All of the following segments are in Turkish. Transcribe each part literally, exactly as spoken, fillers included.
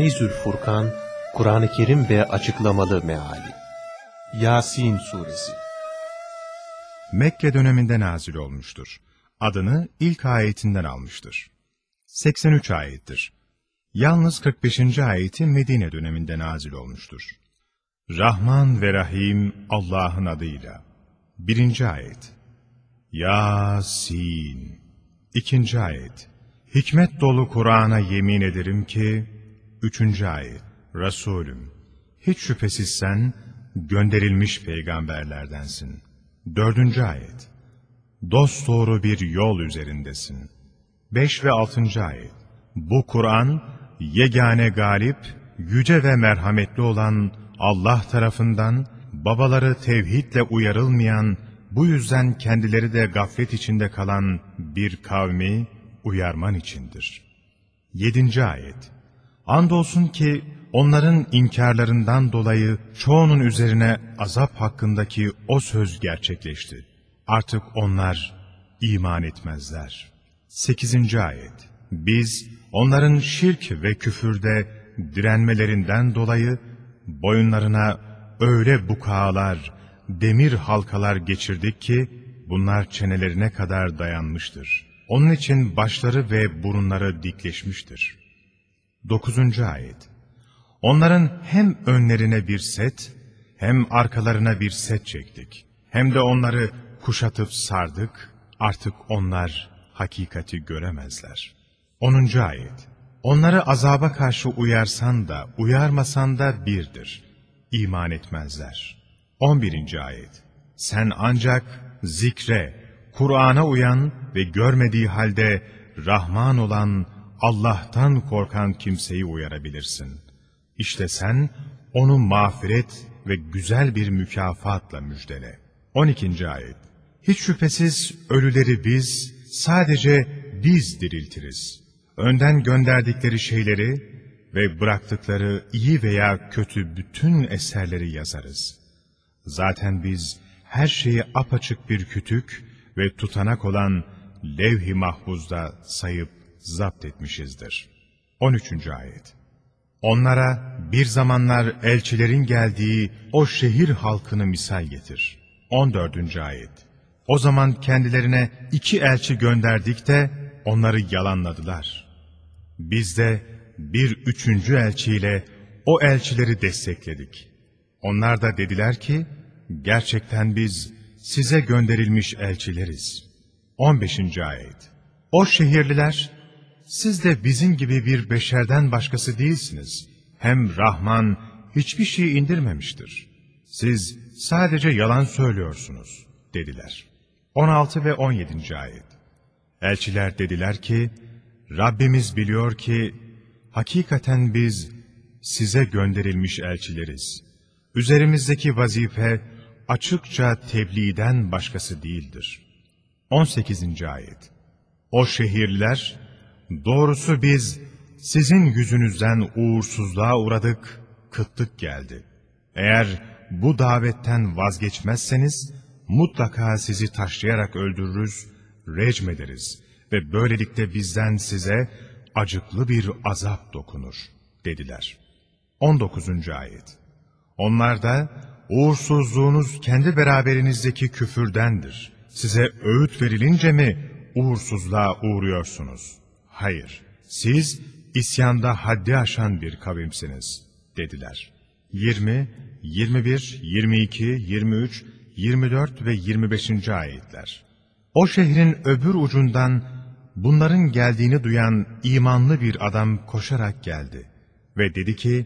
Feyzül Furkan, Kur'an-ı Kerim ve açıklamalı meali. Yasin Suresi Mekke döneminde nazil olmuştur. Adını ilk ayetinden almıştır. seksen üç ayettir. Yalnız kırk beşinci ayeti Medine döneminde nazil olmuştur. Rahman ve Rahim Allah'ın adıyla. birinci ayet. Yasin. İkinci ayet. Hikmet dolu Kur'an'a yemin ederim ki. Üçüncü ayet. Resulüm, hiç şüphesiz sen gönderilmiş peygamberlerdensin. Dördüncü ayet. Dosdoğru bir yol üzerindesin. Beş ve altıncı ayet. Bu Kur'an, yegane galip, yüce ve merhametli olan Allah tarafından, babaları tevhidle uyarılmayan, bu yüzden kendileri de gaflet içinde kalan bir kavmi uyarman içindir. Yedinci ayet. Andolsun ki onların inkarlarından dolayı çoğunun üzerine azap hakkındaki o söz gerçekleşti. Artık onlar iman etmezler. Sekizinci ayet. Biz onların şirk ve küfürde direnmelerinden dolayı boyunlarına öyle bukağalar, demir halkalar geçirdik ki bunlar çenelerine kadar dayanmıştır. Onun için başları ve burunları dikleşmiştir. Dokuzuncu ayet. Onların hem önlerine bir set, hem arkalarına bir set çektik. Hem de onları kuşatıp sardık, artık onlar hakikati göremezler. Onuncu ayet. Onları azaba karşı uyarsan da, uyarmasan da birdir. İman etmezler. On birinci ayet. Sen ancak zikre, Kur'an'a uyan ve görmediği halde Rahman olan Allah'tan korkan kimseyi uyarabilirsin. İşte sen onu mağfiret ve güzel bir mükafatla müjdele. On ikinci ayet. Hiç şüphesiz ölüleri biz, sadece biz diriltiriz. Önden gönderdikleri şeyleri ve bıraktıkları iyi veya kötü bütün eserleri yazarız. Zaten biz her şeyi apaçık bir kütük ve tutanak olan levh-i mahfuzda sayıp zapt etmişizdir. On üçüncü ayet. Onlara bir zamanlar elçilerin geldiği o şehir halkını misal getir. On dördüncü ayet. O zaman kendilerine iki elçi gönderdik de onları yalanladılar. Biz de bir üçüncü elçiyle o elçileri destekledik. Onlar da dediler ki, gerçekten biz size gönderilmiş elçileriz. On beşinci ayet. O şehirliler, siz de bizim gibi bir beşerden başkası değilsiniz. Hem Rahman hiçbir şey indirmemiştir. Siz sadece yalan söylüyorsunuz, dediler. On altı ve on yedinci ayet. Elçiler dediler ki, Rabbimiz biliyor ki, hakikaten biz size gönderilmiş elçileriz. Üzerimizdeki vazife açıkça tebliğden başkası değildir. On sekizinci ayet. O şehirler, doğrusu biz sizin yüzünüzden uğursuzluğa uğradık, kıtlık geldi. Eğer bu davetten vazgeçmezseniz, mutlaka sizi taşlayarak öldürürüz, recm ederiz ve böylelikle bizden size acıklı bir azap dokunur, dediler. On dokuzuncu ayet. Onlar da, uğursuzluğunuz kendi beraberinizdeki küfürdendir. Size öğüt verilince mi uğursuzluğa uğruyorsunuz? Hayır, siz isyanda haddi aşan bir kavimsiniz, dediler. yirmi, yirmi bir, yirmi iki, yirmi üç, yirmi dört ve yirmi beşinci ayetler. O şehrin öbür ucundan bunların geldiğini duyan imanlı bir adam koşarak geldi ve dedi ki,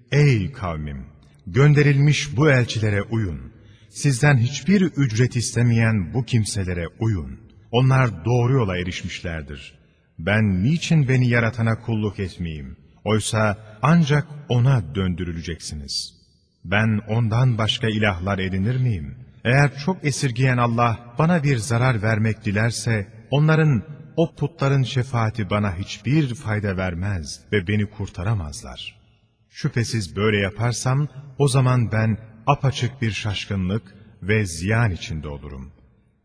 ey kavmim, gönderilmiş bu elçilere uyun. Sizden hiçbir ücret istemeyen bu kimselere uyun. Onlar doğru yola erişmişlerdir. Ben niçin beni yaratana kulluk etmeyeyim? Oysa ancak ona döndürüleceksiniz. Ben ondan başka ilahlar edinir miyim? Eğer çok esirgeyen Allah bana bir zarar vermek dilerse, onların, o putların şefaati bana hiçbir fayda vermez ve beni kurtaramazlar. Şüphesiz böyle yaparsam, o zaman ben apaçık bir şaşkınlık ve ziyan içinde olurum.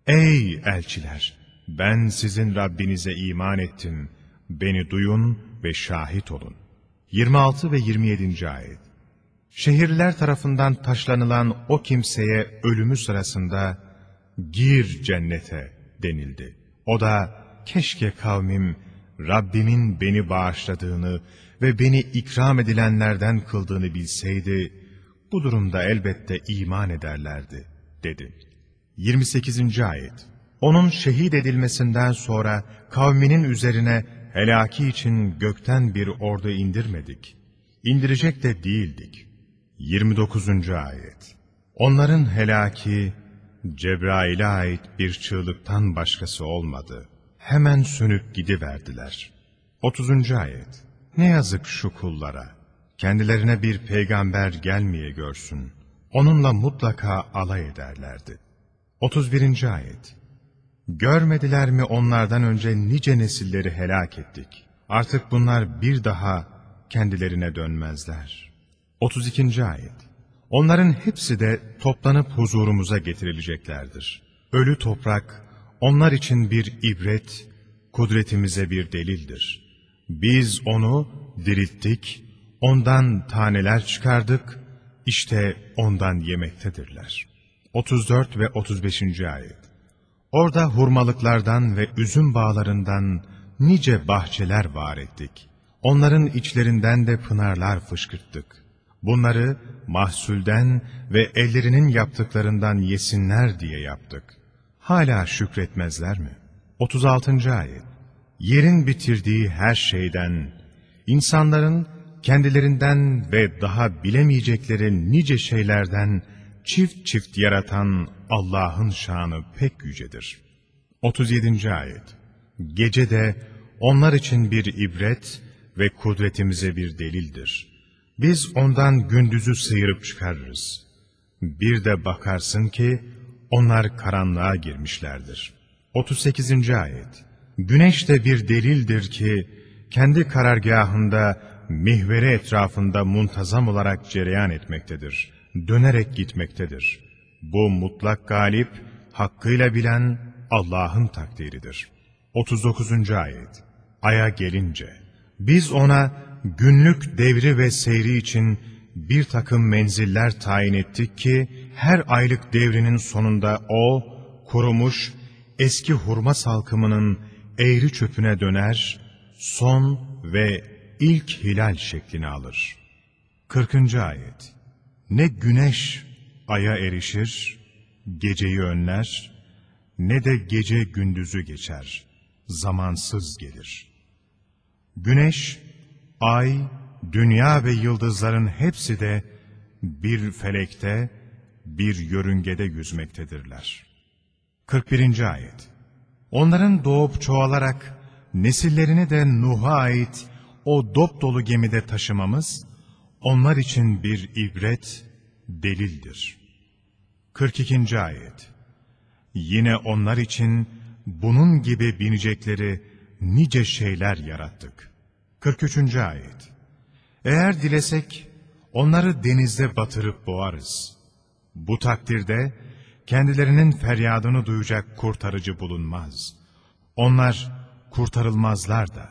Ey elçiler! Ben sizin Rabbinize iman ettim. Beni duyun ve şahit olun. yirmi altı ve yirmi yedinci ayet. Şehirliler tarafından taşlanılan o kimseye ölümü sırasında gir cennete denildi. O da keşke kavmim Rabbimin beni bağışladığını ve beni ikram edilenlerden kıldığını bilseydi, bu durumda elbette iman ederlerdi dedi. yirmi sekizinci ayet. Onun şehit edilmesinden sonra kavminin üzerine helaki için gökten bir ordu indirmedik. İndirecek de değildik. yirmi dokuzuncu ayet. Onların helaki Cebrail'e ait bir çığlıktan başkası olmadı. Hemen sönüp gidiverdiler. otuzuncu ayet. Ne yazık şu kullara. Kendilerine bir peygamber gelmeye görsün. Onunla mutlaka alay ederlerdi. otuz birinci ayet. Görmediler mi onlardan önce nice nesilleri helak ettik. Artık bunlar bir daha kendilerine dönmezler. otuz ikinci ayet. Onların hepsi de toplanıp huzurumuza getirileceklerdir. Ölü toprak onlar için bir ibret, kudretimize bir delildir. Biz onu dirilttik, ondan taneler çıkardık, işte ondan yemektedirler. otuz dört ve otuz beşinci ayet. Orada hurmalıklardan ve üzüm bağlarından nice bahçeler var ettik. Onların içlerinden de pınarlar fışkırttık. Bunları mahsulden ve ellerinin yaptıklarından yesinler diye yaptık. Hala şükretmezler mi? otuz altıncı ayet. Yerin bitirdiği her şeyden, insanların kendilerinden ve daha bilemeyecekleri nice şeylerden çift çift yaratan Allah'ın şanı pek yücedir. otuz yedinci ayet. Gece de onlar için bir ibret ve kudretimize bir delildir. Biz ondan gündüzü sıyırıp çıkarırız. Bir de bakarsın ki onlar karanlığa girmişlerdir. otuz sekizinci ayet. Güneş de bir delildir ki kendi karargâhında mihveri etrafında muntazam olarak cereyan etmektedir. Dönerek gitmektedir. Bu mutlak galip, hakkıyla bilen Allah'ın takdiridir. otuz dokuzuncu ayet. Aya gelince, biz ona günlük devri ve seyri için bir takım menziller tayin ettik ki, her aylık devrinin sonunda o, kurumuş, eski hurma salkımının eğri çöpüne döner, son ve ilk hilal şeklini alır. kırkıncı ayet. Ne güneş aya erişir, geceyi önler, ne de gece gündüzü geçer, zamansız gelir. Güneş, ay, dünya ve yıldızların hepsi de bir felekte, bir yörüngede yüzmektedirler. kırk birinci ayet. Onların doğup çoğalarak nesillerini de Nuh'a ait o dopdolu gemide taşımamız, onlar için bir ibret, delildir. kırk ikinci ayet. Yine onlar için bunun gibi binecekleri nice şeyler yarattık. kırk üçüncü ayet. Eğer dilesek onları denizde batırıp boğarız. Bu takdirde kendilerinin feryadını duyacak kurtarıcı bulunmaz. Onlar kurtarılmazlar da.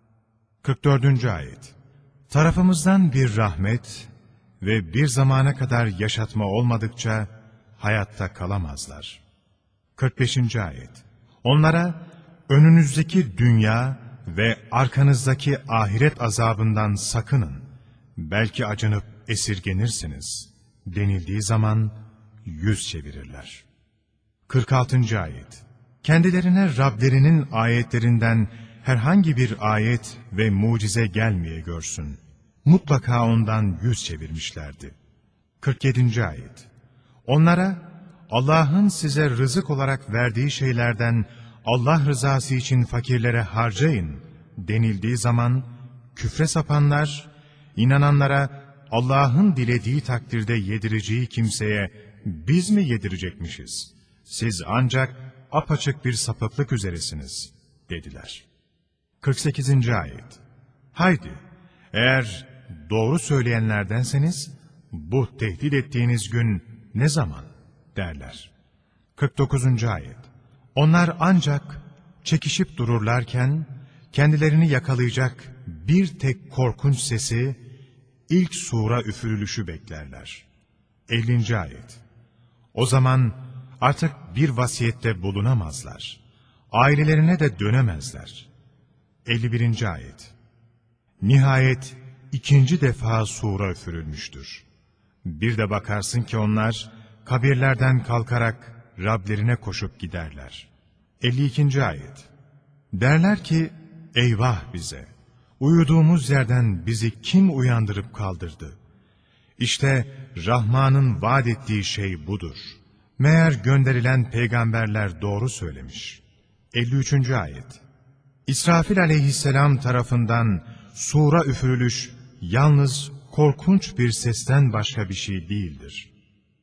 kırk dördüncü ayet. Tarafımızdan bir rahmet ve bir zamana kadar yaşatma olmadıkça hayatta kalamazlar. kırk beşinci ayet. Onlara önünüzdeki dünya ve arkanızdaki ahiret azabından sakının, belki acınıp esirgenirsiniz denildiği zaman yüz çevirirler. kırk altıncı ayet. Kendilerine Rablerinin ayetlerinden herhangi bir ayet ve mucize gelmeye görsün. Mutlaka ondan yüz çevirmişlerdi. kırk yedinci ayet. Onlara Allah'ın size rızık olarak verdiği şeylerden Allah rızası için fakirlere harcayın denildiği zaman küfre sapanlar, inananlara Allah'ın dilediği takdirde yedireceği kimseye biz mi yedirecekmişiz? Siz ancak apaçık bir sapıklık üzeresiniz dediler. kırk sekizinci ayet. Haydi, eğer doğru söyleyenlerdenseniz bu tehdit ettiğiniz gün ne zaman derler. kırk dokuzuncu ayet. Onlar ancak çekişip dururlarken kendilerini yakalayacak bir tek korkunç sesi, ilk sura üfürülüşü beklerler. ellinci ayet. O zaman artık bir vasiyette bulunamazlar. Ailelerine de dönemezler. elli birinci ayet. Nihayet ikinci defa sura üfürülmüştür. Bir de bakarsın ki onlar kabirlerden kalkarak Rablerine koşup giderler. elli ikinci ayet. Derler ki, eyvah bize! Uyuduğumuz yerden bizi kim uyandırıp kaldırdı? İşte Rahman'ın vaat ettiği şey budur. Meğer gönderilen peygamberler doğru söylemiş. elli üçüncü ayet. İsrafil aleyhisselam tarafından sura üfürülüş yalnız korkunç bir sesten başka bir şey değildir.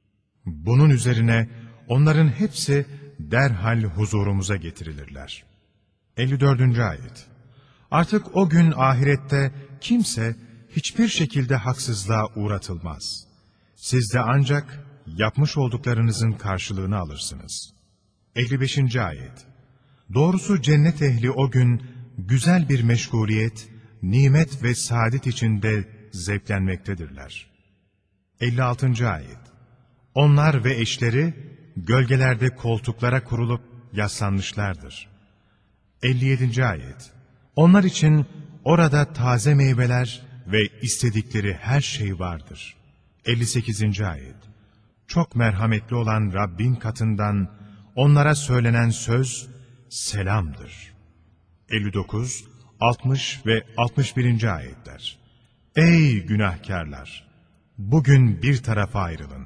Bunun üzerine onların hepsi derhal huzurumuza getirilirler. elli dördüncü ayet. Artık o gün ahirette kimse hiçbir şekilde haksızlığa uğratılmaz. Siz de ancak yapmış olduklarınızın karşılığını alırsınız. elli beşinci ayet. Doğrusu cennet ehli o gün güzel bir meşguliyet, nimet ve saadet içinde zevklenmektedirler. elli altıncı ayet. Onlar ve eşleri gölgelerde koltuklara kurulup yaslanmışlardır. elli yedinci ayet. Onlar için orada taze meyveler ve istedikleri her şey vardır. elli sekizinci ayet. Çok merhametli olan Rabbin katından onlara söylenen söz selamdır. elli dokuz, altmış ve altmış birinci ayetler. Ey günahkarlar! Bugün bir tarafa ayrılın.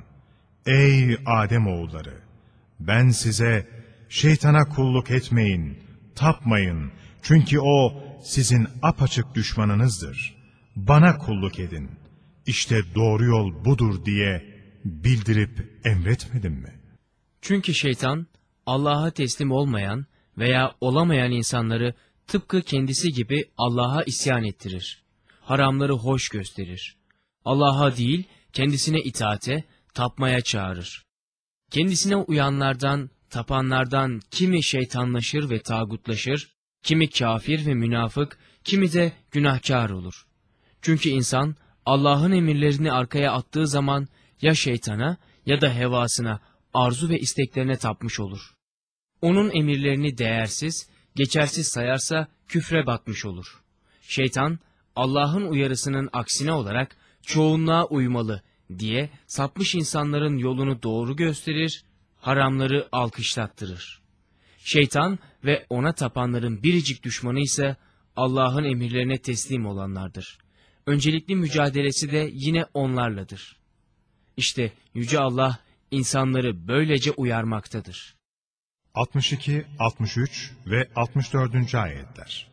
Ey Adem oğulları! Ben size şeytana kulluk etmeyin, tapmayın. Çünkü o sizin apaçık düşmanınızdır. Bana kulluk edin. İşte doğru yol budur diye bildirip emretmedim mi? Çünkü şeytan Allah'a teslim olmayan veya olamayan insanları tıpkı kendisi gibi Allah'a isyan ettirir. Haramları hoş gösterir. Allah'a değil kendisine itaate, tapmaya çağırır. Kendisine uyanlardan, tapanlardan kimi şeytanlaşır ve tağutlaşır, kimi kafir ve münafık, kimi de günahkar olur. Çünkü insan Allah'ın emirlerini arkaya attığı zaman ya şeytana ya da hevasına, arzu ve isteklerine tapmış olur. Onun emirlerini değersiz, geçersiz sayarsa küfre batmış olur. Şeytan, Allah'ın uyarısının aksine olarak çoğunluğa uymalı diye sapmış insanların yolunu doğru gösterir, haramları alkışlattırır. Şeytan ve ona tapanların biricik düşmanı ise Allah'ın emirlerine teslim olanlardır. Öncelikli mücadelesi de yine onlarladır. İşte Yüce Allah insanları böylece uyarmaktadır. altmış iki, altmış üç ve altmış dördüncü ayetler.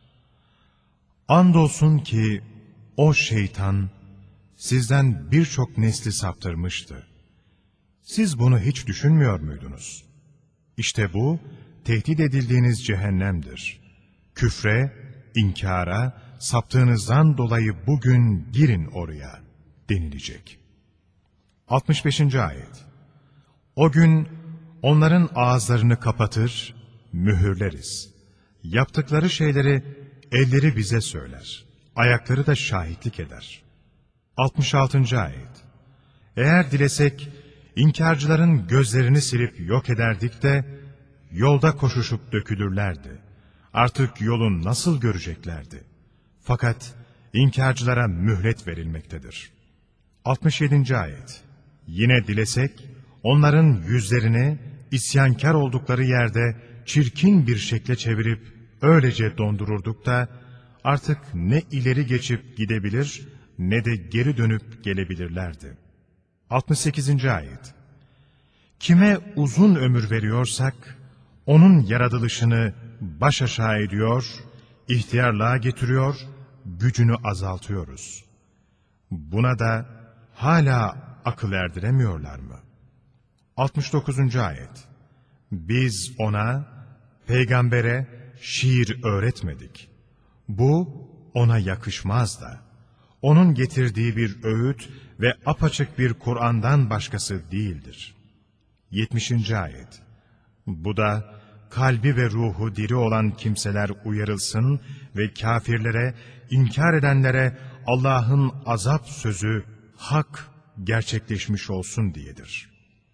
Andolsun ki o şeytan sizden birçok nesli saptırmıştı. Siz bunu hiç düşünmüyor muydunuz? İşte bu tehdit edildiğiniz cehennemdir. Küfre, inkara, saptığınızdan dolayı bugün girin oraya denilecek. altmış beşinci ayet. O gün onların ağızlarını kapatır, mühürleriz. Yaptıkları şeyleri elleri bize söyler, ayakları da şahitlik eder. altmış altıncı ayet. Eğer dilesek, inkarcıların gözlerini silip yok ederdik de, yolda koşuşup dökülürlerdi. Artık yolun nasıl göreceklerdi? Fakat inkarcılara mühlet verilmektedir. altmış yedinci ayet. Yine dilesek, onların yüzlerini isyankar oldukları yerde çirkin bir şekle çevirip öylece dondururduk da artık ne ileri geçip gidebilir ne de geri dönüp gelebilirlerdi. altmış sekizinci ayet. Kime uzun ömür veriyorsak onun yaratılışını baş aşağı ediyor, ihtiyarlığa getiriyor, gücünü azaltıyoruz. Buna da hala akıl erdiremiyorlar mı? altmış dokuzuncu ayet. Biz ona, peygambere şiir öğretmedik. Bu ona yakışmaz da. Onun getirdiği bir öğüt ve apaçık bir Kur'an'dan başkası değildir. yetmişinci ayet. Bu da kalbi ve ruhu diri olan kimseler uyarılsın ve kafirlere, inkar edenlere Allah'ın azap sözü, hak gerçekleşmiş olsun diyedir.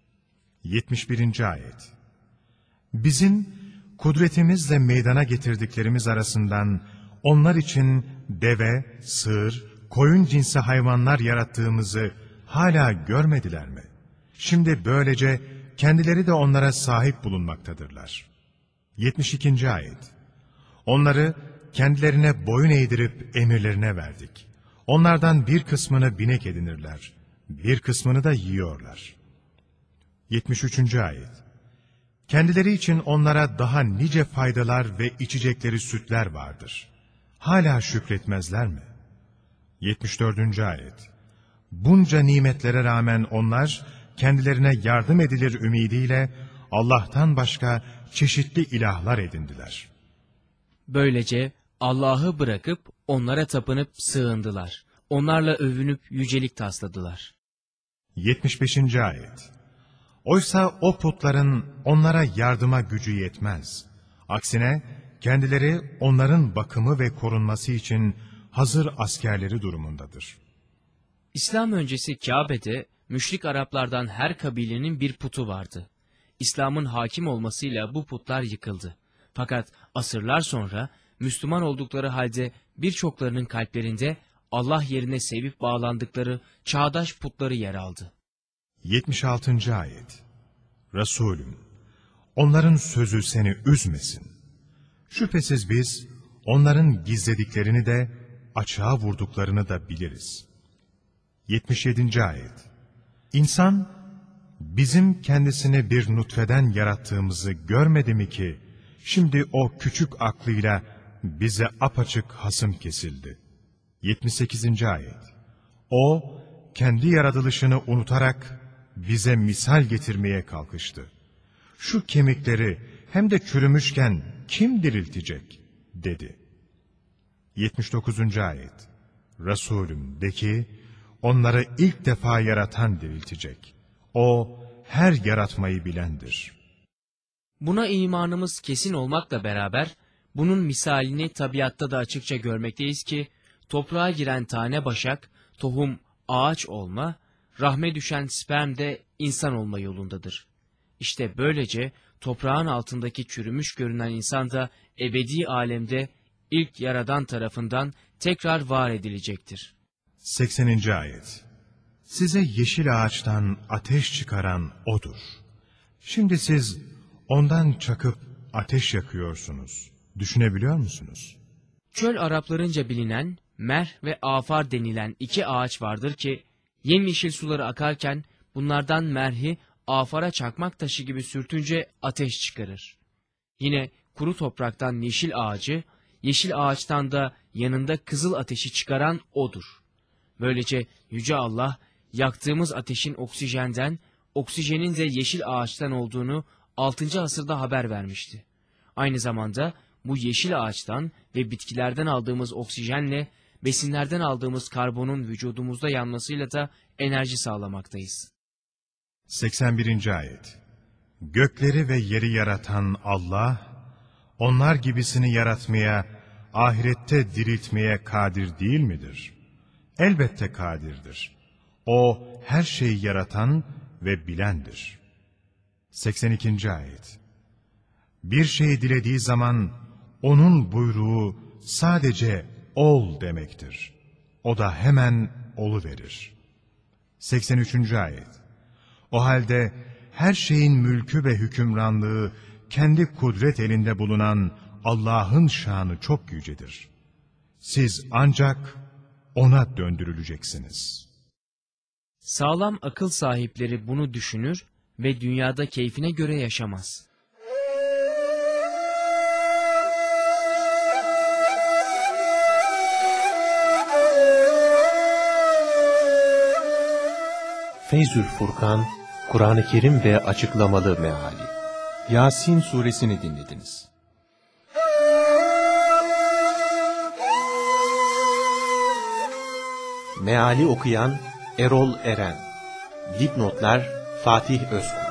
yetmiş birinci Ayet. Bizim kudretimizle meydana getirdiklerimiz arasından onlar için deve, sığır, koyun cinsi hayvanlar yarattığımızı hala görmediler mi? Şimdi böylece kendileri de onlara sahip bulunmaktadırlar. yetmiş ikinci Ayet. Onları kendilerine boyun eğdirip emirlerine verdik. Onlardan bir kısmını binek edinirler, bir kısmını da yiyorlar. yetmiş üçüncü Ayet. Kendileri için onlara daha nice faydalar ve içecekleri sütler vardır. Hala şükretmezler mi? yetmiş dördüncü Ayet. Bunca nimetlere rağmen onlar kendilerine yardım edilir ümidiyle Allah'tan başka çeşitli ilahlar edindiler. Böylece Allah'ı bırakıp onlara tapınıp sığındılar. Onlarla övünüp yücelik tasladılar. yetmiş beşinci Ayet. Oysa o putların onlara yardıma gücü yetmez. Aksine kendileri onların bakımı ve korunması için hazır askerleri durumundadır. İslam öncesi Kabe'de müşrik Araplardan her kabilenin bir putu vardı. İslam'ın hakim olmasıyla bu putlar yıkıldı. Fakat asırlar sonra Müslüman oldukları halde birçoklarının kalplerinde Allah yerine sevip bağlandıkları çağdaş putları yer aldı. yetmiş altıncı Ayet. Resulüm, onların sözü seni üzmesin. Şüphesiz biz onların gizlediklerini de açığa vurduklarını da biliriz. yetmiş yedinci Ayet. İnsan, bizim kendisini bir nutfeden yarattığımızı görmedi mi ki, şimdi o küçük aklıyla bize apaçık hasım kesildi. yetmiş sekizinci Ayet. O, kendi yaratılışını unutarak bize misal getirmeye kalkıştı. Şu kemikleri hem de çürümüşken kim diriltecek, dedi. yetmiş dokuzuncu Ayet. Resulüm de ki, onları ilk defa yaratan diriltecek. O, her yaratmayı bilendir. Buna imanımız kesin olmakla beraber, bunun misalini tabiatta da açıkça görmekteyiz ki, toprağa giren tane başak, tohum ağaç olma, rahme düşen sperm de insan olma yolundadır. İşte böylece toprağın altındaki çürümüş görünen insan da ebedi alemde ilk Yaradan tarafından tekrar var edilecektir. sekseninci Ayet. Size yeşil ağaçtan ateş çıkaran O'dur. Şimdi siz ondan çakıp ateş yakıyorsunuz. Düşünebiliyor musunuz? Çöl Araplarınca bilinen mer ve afar denilen iki ağaç vardır ki, yemyeşil suları akarken bunlardan merhi afara çakmak taşı gibi sürtünce ateş çıkarır. Yine kuru topraktan yeşil ağacı, yeşil ağaçtan da yanında kızıl ateşi çıkaran O'dur. Böylece Yüce Allah, yaktığımız ateşin oksijenden, oksijenin de yeşil ağaçtan olduğunu altıncı asırda haber vermişti. Aynı zamanda bu yeşil ağaçtan ve bitkilerden aldığımız oksijenle besinlerden aldığımız karbonun vücudumuzda yanmasıyla da enerji sağlamaktayız. seksen birinci Ayet. Gökleri ve yeri yaratan Allah, onlar gibisini yaratmaya, ahirette diriltmeye kadir değil midir? Elbette kadirdir. O, her şeyi yaratan ve bilendir. seksen ikinci Ayet. Bir şeyi dilediği zaman, onun buyruğu sadece ol demektir. O da hemen oluverir. seksen üçüncü Ayet. O halde her şeyin mülkü ve hükümranlığı kendi kudret elinde bulunan Allah'ın şanı çok yücedir. Siz ancak O'na döndürüleceksiniz. Sağlam akıl sahipleri bunu düşünür ve dünyada keyfine göre yaşamaz. Feyzül Furkan, Kur'an-ı Kerim ve açıklamalı meali. Yasin suresini dinlediniz. Meali okuyan Erol Eren. Dipnotlar Fatih Özkul.